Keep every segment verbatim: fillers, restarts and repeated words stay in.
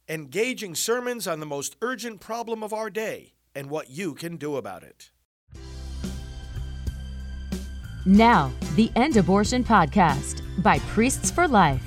Engaging sermons on the most urgent problem of our day and what you can do about it. Now, the End Abortion Podcast by Priests for Life.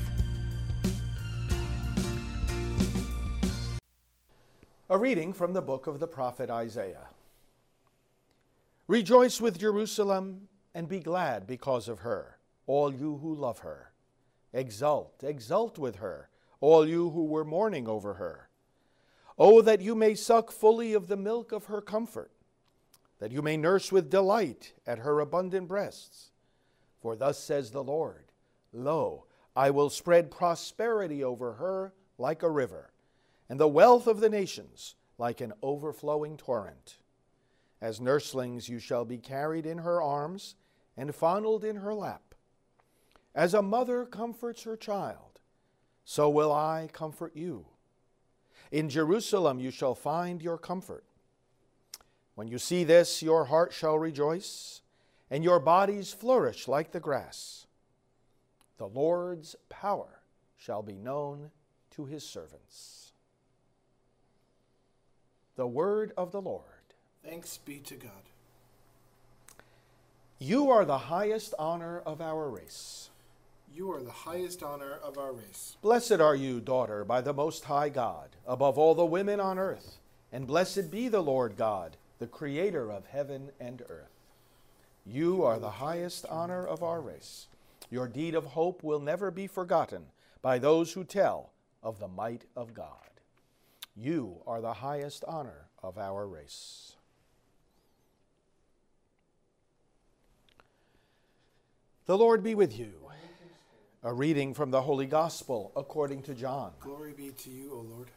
A reading from the book of the prophet Isaiah. Rejoice with Jerusalem and be glad because of her, all you who love her. Exult, exult with her, all you who were mourning over her. Oh, that you may suck fully of the milk of her comfort, that you may nurse with delight at her abundant breasts. For thus says the Lord, Lo, I will spread prosperity over her like a river, and the wealth of the nations like an overflowing torrent. As nurslings you shall be carried in her arms and fondled in her lap. As a mother comforts her child, so will I comfort you. In Jerusalem you shall find your comfort. When you see this, your heart shall rejoice, and your bodies flourish like the grass. The Lord's power shall be known to his servants. The word of the Lord. Thanks be to God. You are the highest honor of our race. You are the highest honor of our race. Blessed are you, daughter, by the Most High God, above all the women on earth, and blessed be the Lord God, the Creator of heaven and earth. You are the highest honor of our race. Your deed of hope will never be forgotten by those who tell of the might of God. You are the highest honor of our race. The Lord be with you. A reading from the Holy Gospel according to John. Glory be to you, O Lord.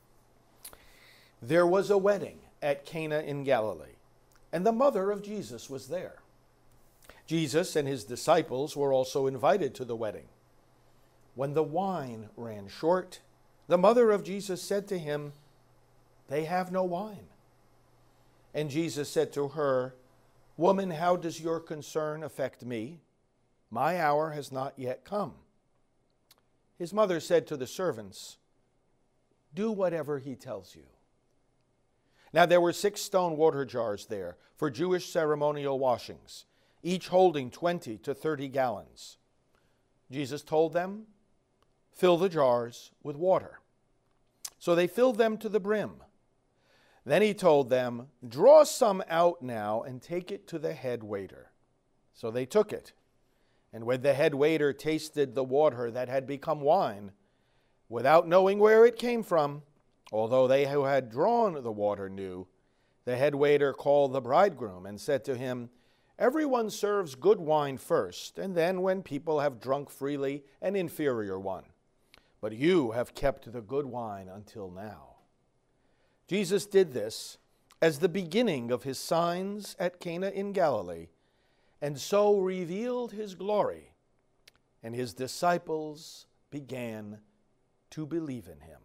There was a wedding at Cana in Galilee, and the mother of Jesus was there. Jesus and his disciples were also invited to the wedding. When the wine ran short, the mother of Jesus said to him, They have no wine. And Jesus said to her, Woman, how does your concern affect me? My hour has not yet come. His mother said to the servants, Do whatever he tells you. Now there were six stone water jars there for Jewish ceremonial washings, each holding twenty to thirty gallons. Jesus told them, Fill the jars with water. So they filled them to the brim. Then he told them, Draw some out now and take it to the head waiter. So they took it. And when the head waiter tasted the water that had become wine, without knowing where it came from, although they who had drawn the water knew, the head waiter called the bridegroom and said to him, Everyone serves good wine first, and then when people have drunk freely, an inferior one. But you have kept the good wine until now. Jesus did this as the beginning of his signs at Cana in Galilee, and so revealed his glory, and his disciples began to believe in him.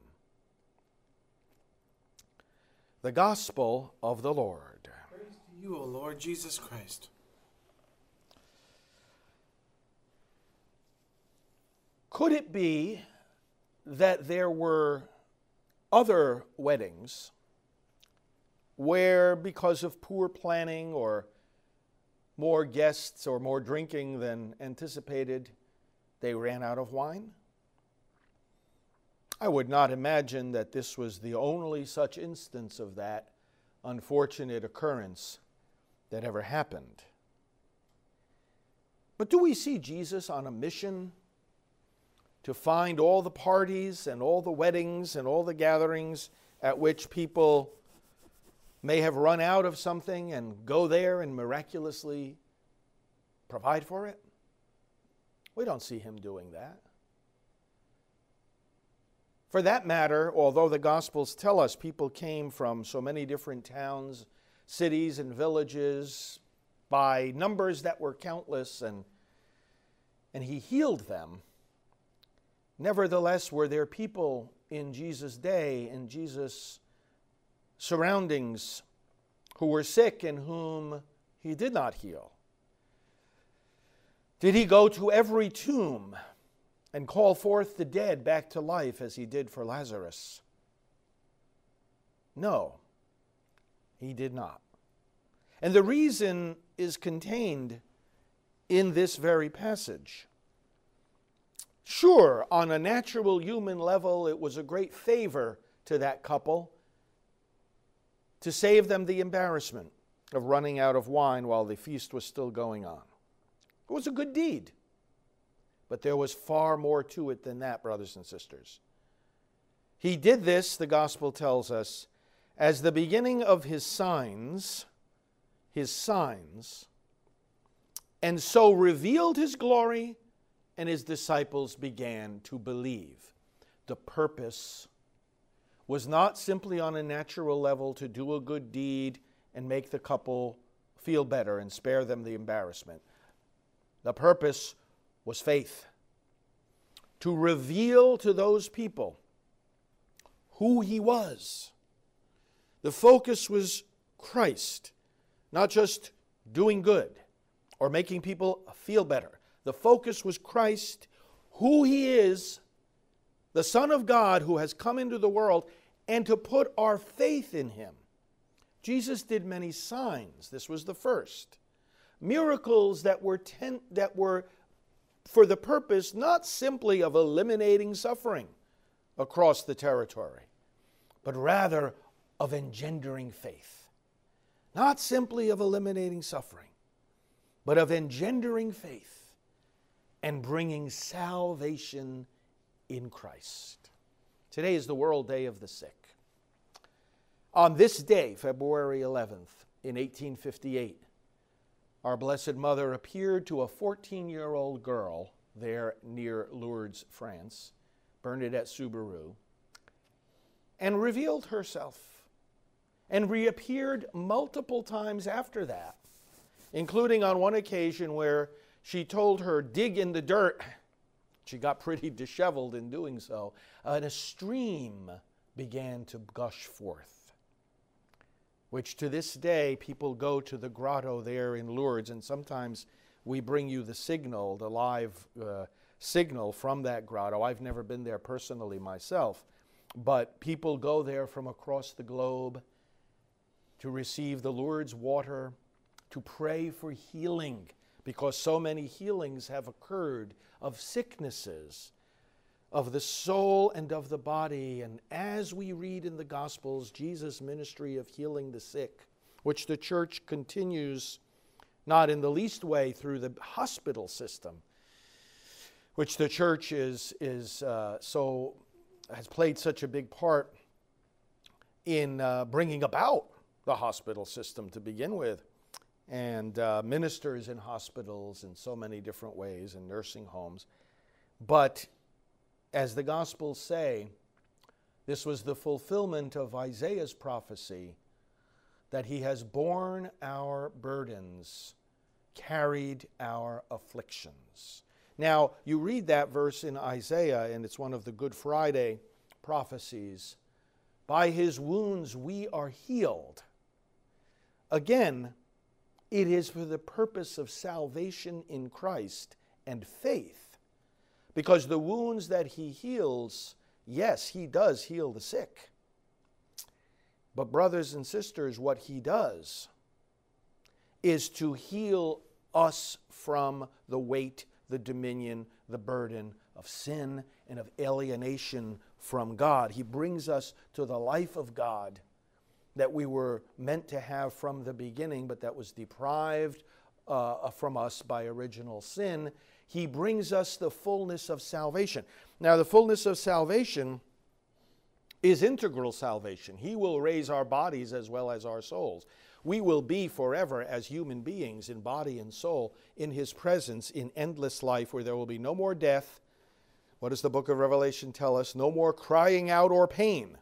The Gospel of the Lord. Praise to you, O Lord Jesus Christ. Could it be that there were other weddings where, because of poor planning or more guests or more drinking than anticipated, they ran out of wine? I would not imagine that this was the only such instance of that unfortunate occurrence that ever happened. But do we see Jesus on a mission to find all the parties and all the weddings and all the gatherings at which people may have run out of something and go there and miraculously provide for it? We don't see him doing that. For that matter, although the Gospels tell us people came from so many different towns, cities, and villages by numbers that were countless, and, and he healed them, nevertheless, were there people in Jesus' day, in Jesus' surroundings, who were sick and whom he did not heal? Did he go to every tomb and call forth the dead back to life as he did for Lazarus? No, he did not. And the reason is contained in this very passage. Sure, on a natural human level, it was a great favor to that couple to save them the embarrassment of running out of wine while the feast was still going on. It was a good deed. But there was far more to it than that, brothers and sisters. He did this, the gospel tells us, as the beginning of his signs, his signs, and so revealed his glory, and his disciples began to believe. The purpose was not simply on a natural level to do a good deed and make the couple feel better and spare them the embarrassment. The purpose was faith. To reveal to those people who he was. The focus was Christ, not just doing good or making people feel better. The focus was Christ, who he is, the Son of God who has come into the world, and to put our faith in him. Jesus did many signs. This was the first. Miracles that were ten, that were for the purpose not simply of eliminating suffering across the territory, but rather of engendering faith. Not simply of eliminating suffering, but of engendering faith and bringing salvation in Christ. Today is the World Day of the Sick. On this day, February eleventh, in eighteen fifty-eight, our Blessed Mother appeared to a fourteen-year-old girl there near Lourdes, France, Bernadette-Soubirous, and revealed herself, and reappeared multiple times after that, including on one occasion where she told her, dig in the dirt. She got pretty disheveled in doing so, and a stream began to gush forth, which to this day people go to the grotto there in Lourdes, and sometimes we bring you the signal, the live uh, signal from that grotto. I've never been there personally myself, but people go there from across the globe to receive the Lourdes water, to pray for healing, because so many healings have occurred of sicknesses, of the soul and of the body. And as we read in the Gospels, Jesus' ministry of healing the sick, which the church continues not in the least way through the hospital system, which the church is, is uh, so has played such a big part in uh, bringing about the hospital system to begin with, and uh, ministers in hospitals in so many different ways, and nursing homes. But as the Gospels say, this was the fulfillment of Isaiah's prophecy that he has borne our burdens, carried our afflictions. Now, you read that verse in Isaiah, and it's one of the Good Friday prophecies. By his wounds we are healed. Again, it is for the purpose of salvation in Christ and faith. Because the wounds that he heals, yes, he does heal the sick. But brothers and sisters, what he does is to heal us from the weight, the dominion, the burden of sin and of alienation from God. He brings us to the life of God that we were meant to have from the beginning, but that was deprived uh, from us by original sin. He brings us the fullness of salvation. Now, the fullness of salvation is integral salvation. He will raise our bodies as well as our souls. We will be forever as human beings in body and soul in his presence in endless life, where there will be no more death. What does the book of Revelation tell us? No more crying out or pain,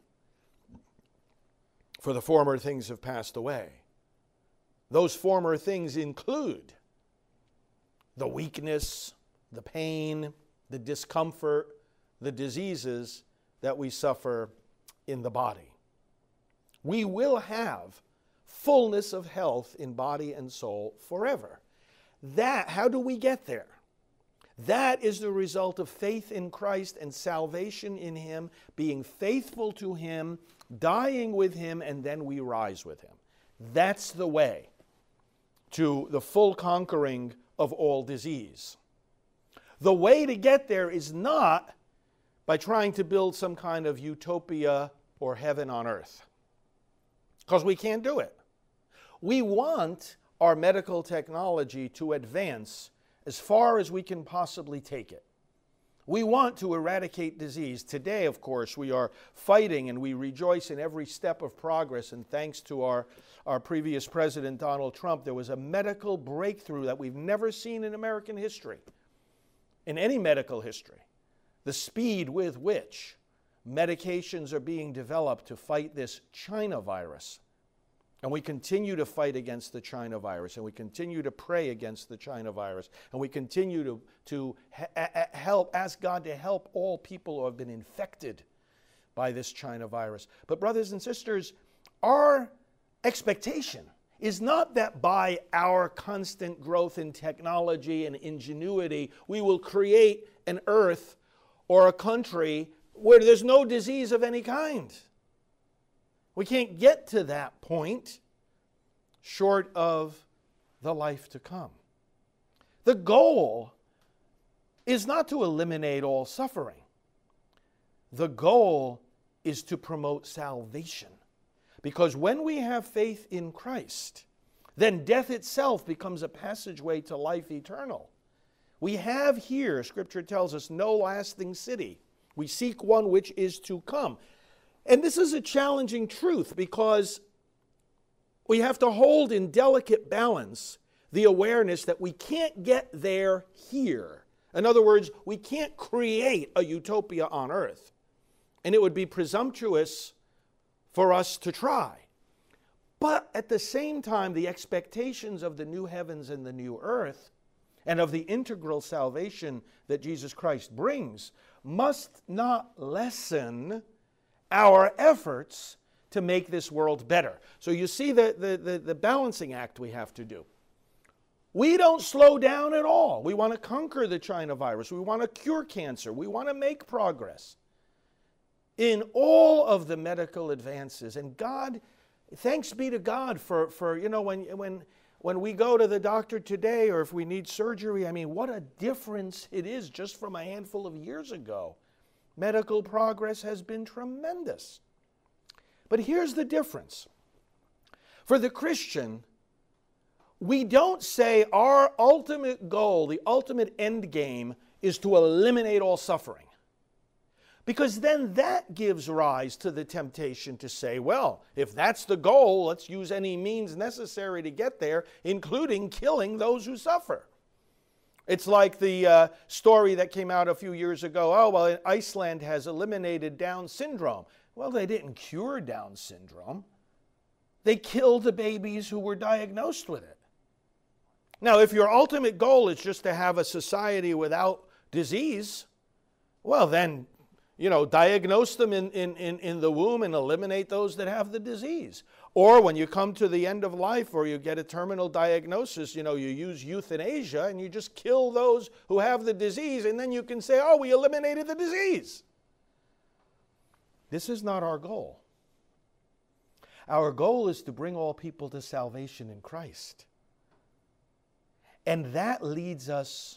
for the former things have passed away. Those former things include the weakness, the pain, the discomfort, the diseases that we suffer in the body. We will have fullness of health in body and soul forever. That, how do we get there? That is the result of faith in Christ and salvation in Him, being faithful to Him, dying with Him, and then we rise with Him. That's the way to the full conquering of all disease. The way to get there is not by trying to build some kind of utopia or heaven on earth, because we can't do it. We want our medical technology to advance as far as we can possibly take it. We want to eradicate disease. Today, of course, we are fighting and we rejoice in every step of progress. And thanks to our, our previous president, Donald Trump, there was a medical breakthrough that we've never seen in American history, in any medical history. The speed with which medications are being developed to fight this China virus. And we continue to fight against the China virus, and we continue to pray against the China virus, and we continue to, to ha- help, ask God to help all people who have been infected by this China virus. But brothers and sisters, our expectation is not that by our constant growth in technology and ingenuity, we will create an earth or a country where there's no disease of any kind. We can't get to that point short of the life to come. The goal is not to eliminate all suffering. The goal is to promote salvation. Because when we have faith in Christ, then death itself becomes a passageway to life eternal. We have here, Scripture tells us, no lasting city. We seek one which is to come. And this is a challenging truth because we have to hold in delicate balance the awareness that we can't get there here. In other words, we can't create a utopia on earth. And it would be presumptuous for us to try. But at the same time, the expectations of the new heavens and the new earth and of the integral salvation that Jesus Christ brings must not lessen our efforts to make this world better. So you see the, the, the, the balancing act we have to do. We don't slow down at all. We want to conquer the China virus. We want to cure cancer. We want to make progress in all of the medical advances. And God, thanks be to God for, for you know, when, when, when we go to the doctor today or if we need surgery, I mean, what a difference it is just from a handful of years ago. Medical progress has been tremendous. But here's the difference. For the Christian, we don't say our ultimate goal, the ultimate end game, is to eliminate all suffering. Because then that gives rise to the temptation to say, well, if that's the goal, let's use any means necessary to get there, including killing those who suffer. It's like the uh, story that came out a few years ago. Oh, well, Iceland has eliminated Down syndrome. Well, they didn't cure Down syndrome. They killed the babies who were diagnosed with it. Now, if your ultimate goal is just to have a society without disease, well, then, you know, diagnose them in, in, in, in the womb and eliminate those that have the disease. Or when you come to the end of life or you get a terminal diagnosis, you know, you use euthanasia and you just kill those who have the disease, and then you can say, oh, we eliminated the disease. This is not our goal. Our goal is to bring all people to salvation in Christ. And that leads us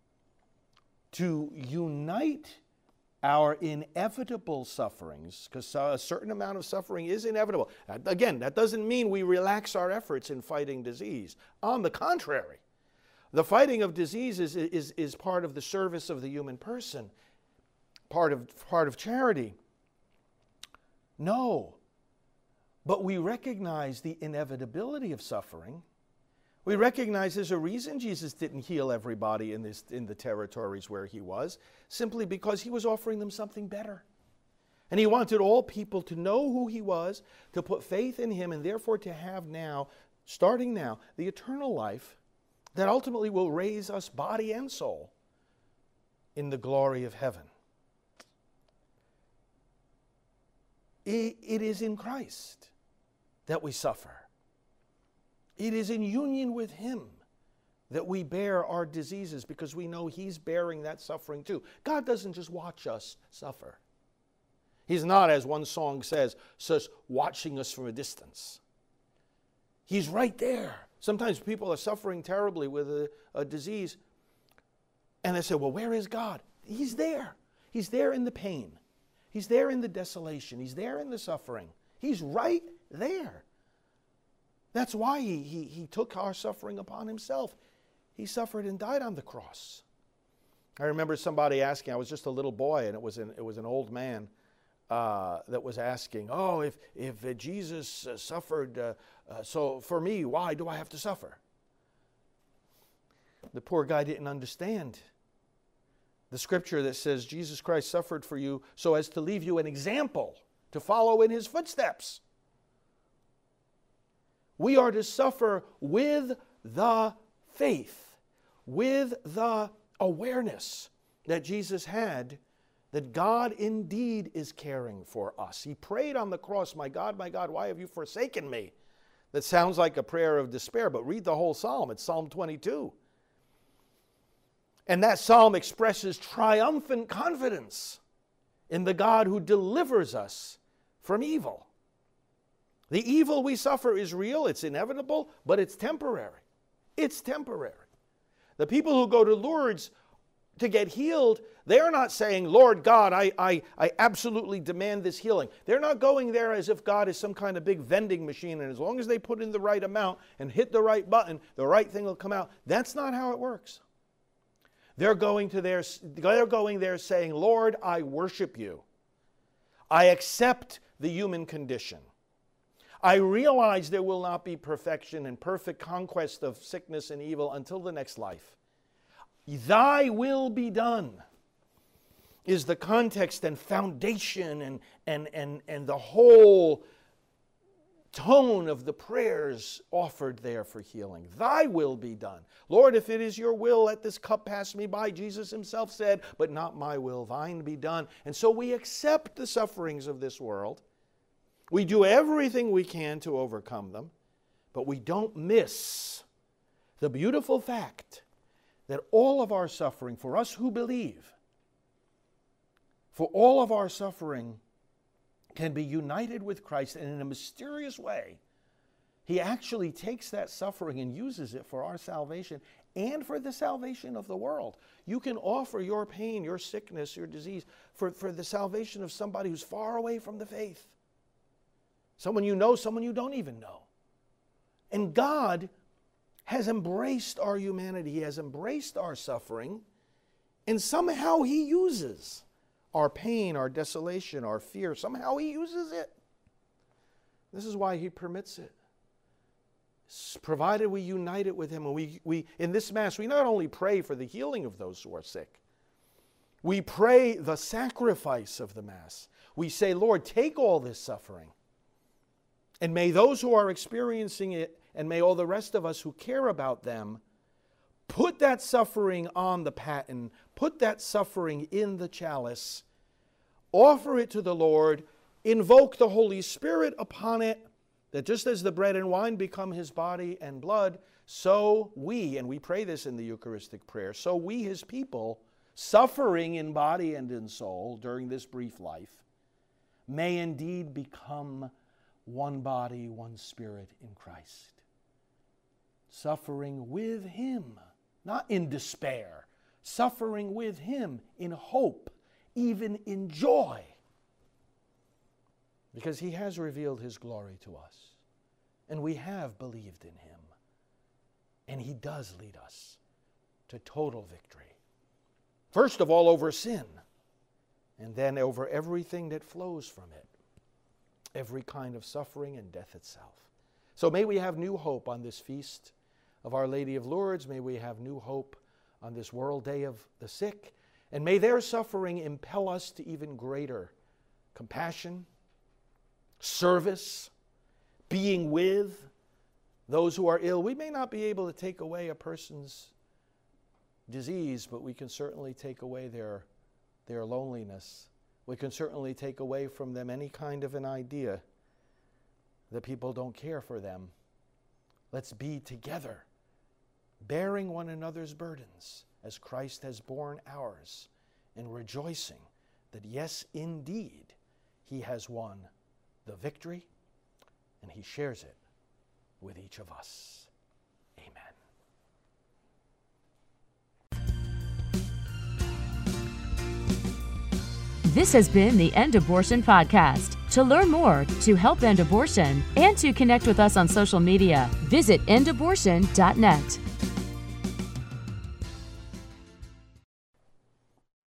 to unite our inevitable sufferings, because a certain amount of suffering is inevitable. Again, that doesn't mean we relax our efforts in fighting disease. On the contrary, the fighting of disease is, is, is part of the service of the human person, part of, part of charity. No, but we recognize the inevitability of suffering. We recognize there's a reason Jesus didn't heal everybody in, this, in the territories where he was, simply because he was offering them something better. And he wanted all people to know who he was, to put faith in him, and therefore to have now, starting now, the eternal life that ultimately will raise us body and soul in the glory of heaven. It, it is in Christ that we suffer. It is in union with him that we bear our diseases because we know He's bearing that suffering too. God doesn't just watch us suffer. He's not, as one song says, just watching us from a distance. He's right there. Sometimes people are suffering terribly with a, a disease, and they say, well, where is God? He's there. He's there in the pain. He's there in the desolation. He's there in the suffering. He's right there. That's why he, he, he took our suffering upon Himself. He suffered and died on the cross. I remember somebody asking, I was just a little boy, and it was an, it was an old man uh, that was asking, oh, if, if uh, Jesus uh, suffered, uh, uh, so for me, why do I have to suffer? The poor guy didn't understand the scripture that says Jesus Christ suffered for you so as to leave you an example to follow in His footsteps. We are to suffer with the faith, with the awareness that Jesus had that God indeed is caring for us. He prayed on the cross, my God, my God, why have you forsaken me? That sounds like a prayer of despair, but read the whole psalm. It's Psalm twenty-two. And that psalm expresses triumphant confidence in the God who delivers us from evil. The evil we suffer is real, it's inevitable, but it's temporary. It's temporary. The people who go to Lourdes to get healed, they're not saying, Lord God, I, I, I absolutely demand this healing. They're not going there as if God is some kind of big vending machine, and as long as they put in the right amount and hit the right button, the right thing will come out. That's not how it works. They're going to their, they're going there saying, Lord, I worship you. I accept the human condition. I realize there will not be perfection and perfect conquest of sickness and evil until the next life. Thy will be done is the context and foundation and, and, and, and the whole tone of the prayers offered there for healing. Thy will be done. Lord, if it is your will, let this cup pass me by. Jesus Himself said, but not my will, thine be done. And so we accept the sufferings of this world. We do everything we can to overcome them, but we don't miss the beautiful fact that all of our suffering, for us who believe, for all of our suffering can be united with Christ, and in a mysterious way, He actually takes that suffering and uses it for our salvation and for the salvation of the world. You can offer your pain, your sickness, your disease for, for the salvation of somebody who's far away from the faith. Someone you know, someone you don't even know. And God has embraced our humanity. He has embraced our suffering. And somehow He uses our pain, our desolation, our fear. Somehow He uses it. This is why He permits it. Provided we unite it with Him. And we, we, in this Mass, we not only pray for the healing of those who are sick. We pray the sacrifice of the Mass. We say, Lord, take all this suffering. And may those who are experiencing it, and may all the rest of us who care about them, put that suffering on the paten, put that suffering in the chalice, offer it to the Lord, invoke the Holy Spirit upon it, that just as the bread and wine become His body and blood, so we, and we pray this in the Eucharistic prayer, so we, His people, suffering in body and in soul during this brief life, may indeed become one body, one spirit in Christ. Suffering with Him, not in despair, suffering with Him in hope, even in joy. Because He has revealed His glory to us, and we have believed in Him. And He does lead us to total victory. First of all, over sin, and then over everything that flows from it. Every kind of suffering and death itself. So may we have new hope on this feast of Our Lady of Lourdes. May we have new hope on this World Day of the Sick. And may their suffering impel us to even greater compassion, service, being with those who are ill. We may not be able to take away a person's disease, but we can certainly take away their, their loneliness. We can certainly take away from them any kind of an idea that people don't care for them. Let's be together bearing one another's burdens as Christ has borne ours, and rejoicing that, yes, indeed, he has won the victory, and he shares it with each of us. Amen. This has been the End Abortion Podcast. To learn more, to help end abortion, and to connect with us on social media, visit end abortion dot net.